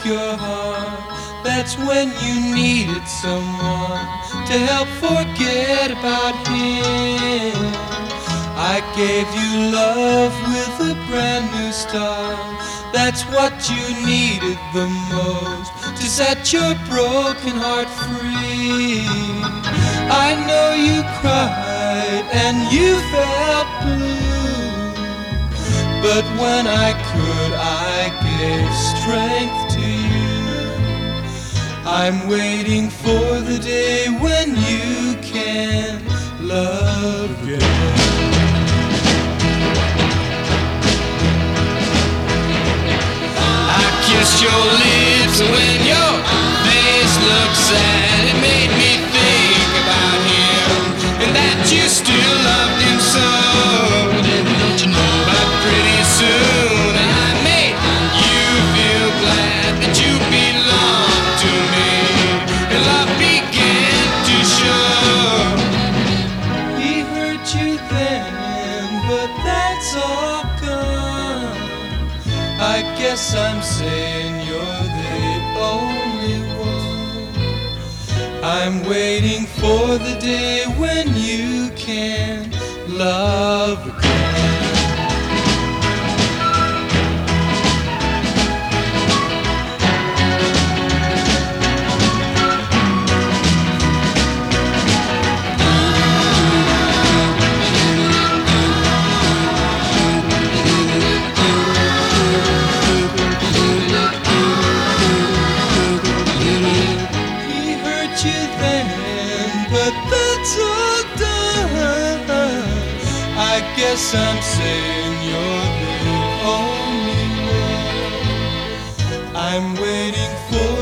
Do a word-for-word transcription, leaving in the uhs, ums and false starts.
your heart. That's when you needed someone to help forget about him. I gave you love with a brand new start. That's what you needed the most to set your broken heart free. I know you cried and you felt blue, but when I could, I gave strength to you. I'm waiting for the day when you can love again. Kissed your lips when your face looked sad. It made me think about him and that you still loved him so. Don't you know? But pretty soon I made you feel glad that you belonged to me, and love began to show. He hurt you then, but that's all gone. I guess I'm saying you're the only one. I'm waiting for the day when you can love again. But that's all done. I guess I'm saying you're the only one. I'm waiting for